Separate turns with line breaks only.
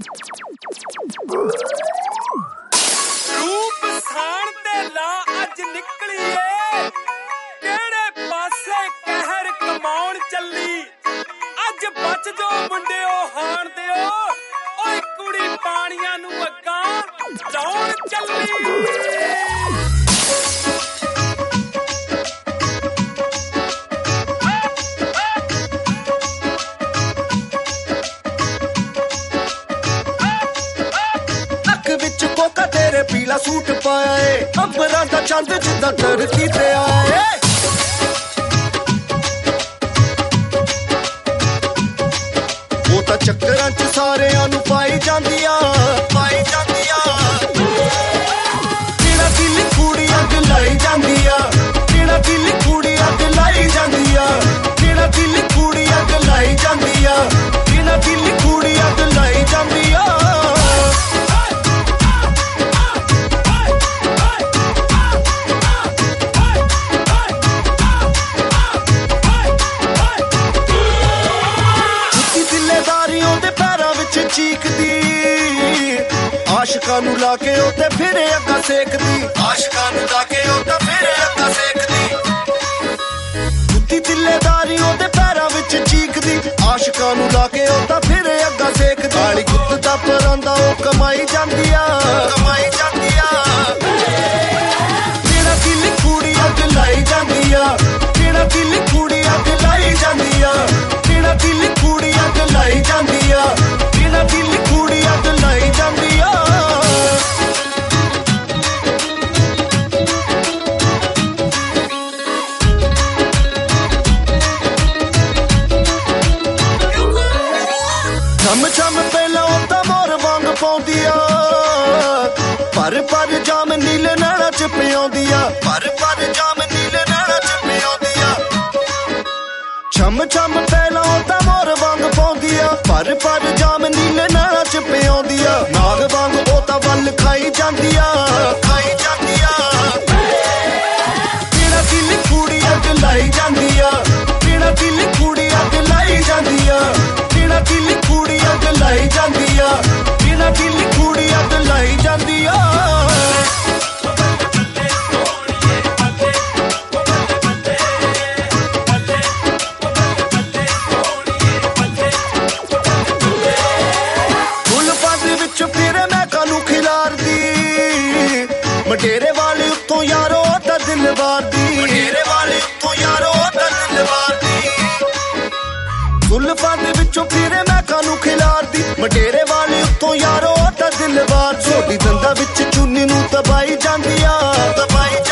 रूप साण ते ला अज निकलीए केड़े पासे कहर कमाउण चली अज बच जो मुंडिओ हाण दिओ ओए कुड़ी पाणियां नू अग्गां लाउण चली
पीला सूट पाया है अंबरां दा चंद जिद्दां धरती ते आया है वो तां चक्करां च सारेयां नू पाई जांदियां जेड़ा दिल कुड़ी अग लाई जांदियां जेड़ा दिल कुड़ी अग लाई जांदियां जेड़ा दिल कुड़ी अग लाई जांदियां जेड़ा दिल कुड़ी अग लाई जांदियां चीकदी आशिकां नू लाके ओते फिर अग्गा सेकदी आशिकां नू लाके ओते फिर अग्गा सेकदी जुत्ती तिल्लेदारी ओदे पैरां विच चीकदी आशिकां नू लाके ओते फिर अग्गा सेकदी काली गुत्त दा परांदा ओ कमाई जांदिया जेड़ा दिल कुड़ी अग लाई जांदिया जेड़ा दिल कुड़ी अग लाई जांदिया जेड़ा दिल कुड़ी अग लाई जांदिया दिल कुड़ी अग लाई जांदिया छम छम पहला उता मोर वांग पाउंदिया पर जाम नीले नैना च पियाउंदिया पर जाम नीले नैना च पियाउंदिया छम छम पहला उता मोर वांग पाउंदिया पर जाम नीले नैना च पियाउंदिया नाग वांग ओता वल खाई जांदिया जेड़ा दिल कुड़ी अग लाई जांदिया जेड़ा दिल कुड़ी अग लाई जांदिया जेड़ा दिल कुड़ी अग लाई जांदिया जेड़ा दिल कुड़ी अग लाई जांदिया मटेरे वाले उत्तों यारो दा दिल वारदी मटेरे वाले उत्तों यारो दा दिल वारदी जुल्फां दे विचों फिरे मैं कानू खिलारदी मटेरे वाले उत्तों यारो दा दिल वार छोटी दंदा विच चुन्नी नू दबाई जांदिया